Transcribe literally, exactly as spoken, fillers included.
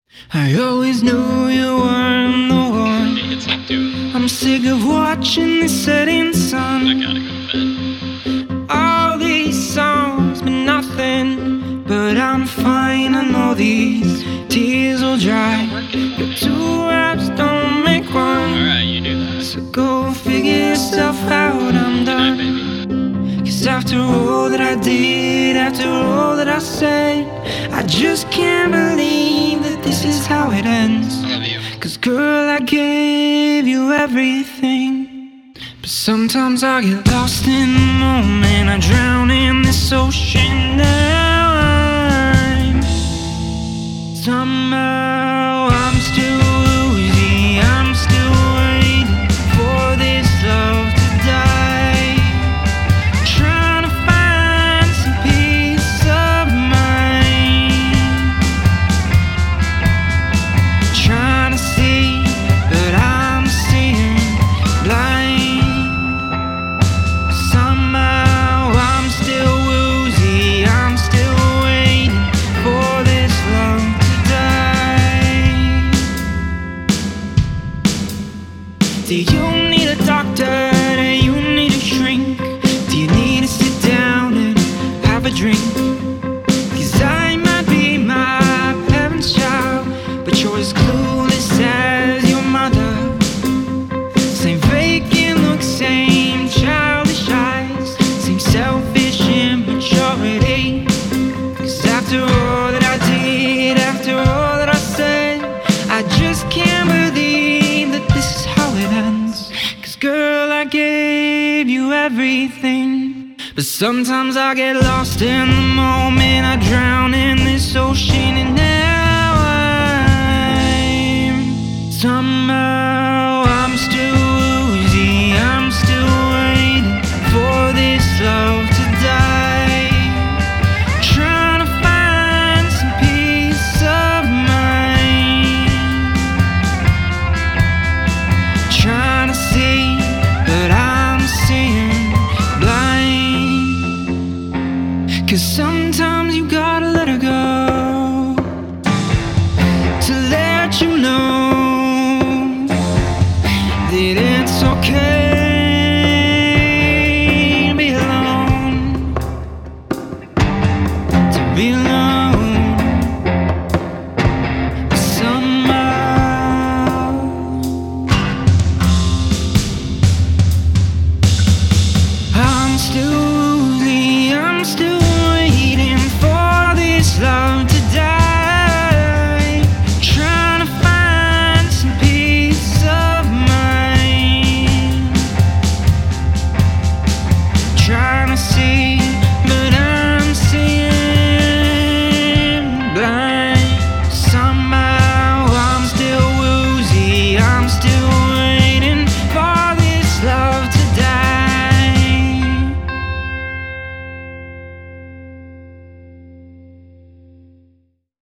I always knew you weren't the one. It's not doing. I'm sick of watching the setting sun. I gotta go to bed. All these songs mean nothing, but I'm fine. I know these tears will dry. Your two raps don't make one. Alright, you do that. So go figure yourself out. I'm Good night, done. baby. Cause after all that I did, after all that I said, I just can't believe that this is how it ends. I love you. Cause girl, I gave you everything, but sometimes I get lost in the moment. I drown in this ocean now. I'm somehow I'm still woozy. I'm still waiting for this love to die. Trying to find some peace of mind. Trying to see, but I'm seeing blind. Somehow I'm still woozy. I'm still waiting for this love to die. Do you need a doctor? Do you need a shrink? Do you need to sit down and have a drink? Cause I might be my parents' child, but you're as clueless as your mother. Same vacant look, same childish eyes, same selfish immaturity. Cause after all that I did, after all that I said, I just can't believe that this is how it ends. Cause girl, I gave you everything, but sometimes I get lost in the moment. I drown in this ocean and